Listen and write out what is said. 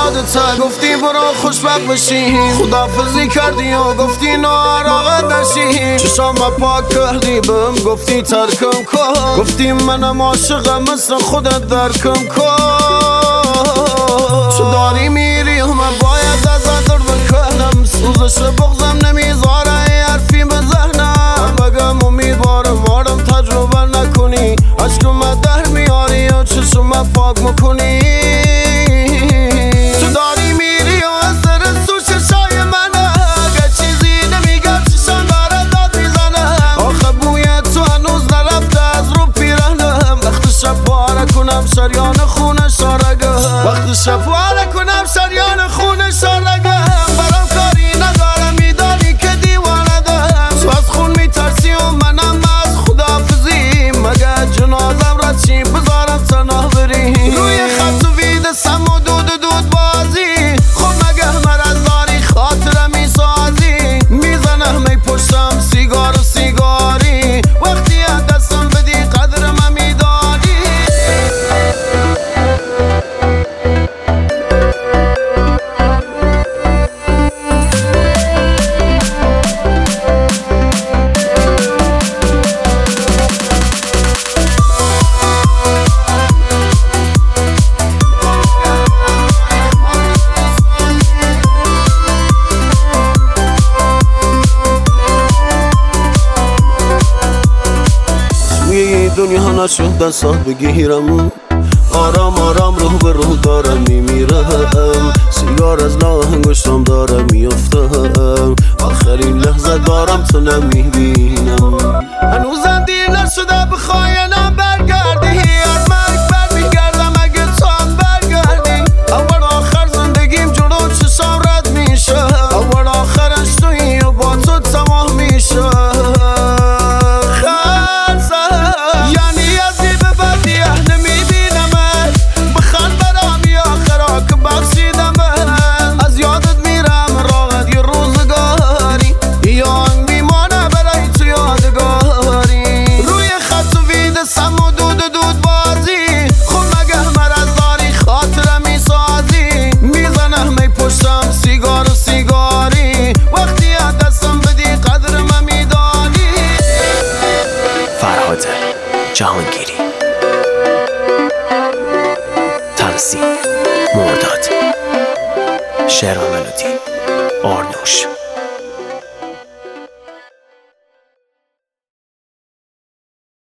یادت گفتی برو خوشبخت بشی، خدافزی کردی و گفتی ناراحت نشی. چشام پاک کردی بهم گفتی ترکم کن، گفتی منم عاشقم مثل خودت درکم کن. تو داری میری و من باید ازت دور بکنم، سوزش بغضم نمیذاره حرفی به ذهنم. بگم امیدوارم تجربه نکنی، عشقم در میاری و چشم پاک میکنی. تو داری میری و اثر تو چشای منه، اگه چیزی نمیگم چشم داره داد میزنه. آخه بوی تو هنوز نرفته از رو پیرنم، وقت شب پاره کنم شریان خونه شارگم، وقت شب پاره کنم شریان خونه شارگم. برام کاری ندارم میدانی که دیوانه دم، تو از خون میترسی و منم از خدافزی. مگه جنازم را چی بذارم تنها بری، روی خط و وید سم و دود بازی. خب مگه مرز داری خاطرم میسازی، میزنم می پشتم سیگار و سیگاری، وقتی از دستم بدی قدر من میدانی. دنیا نشد دستات بگیرم، آرام آرام روح به روح دارم میمیرم. سیگار از لاه انگشتم دارم میافتم، آخرین لحظه دارم تو نمیبینم. هنوزم دیر نشده بخواینم برگردی، از مرگ برمیگردم اگه تو هم برگردی. اول آخر زندگیم جلو چشام رد میشه، اول آخرش تویی و با تو تمام میشه. جهانگیری، تنظیم مرداد، شعر و ملودی آرنوش.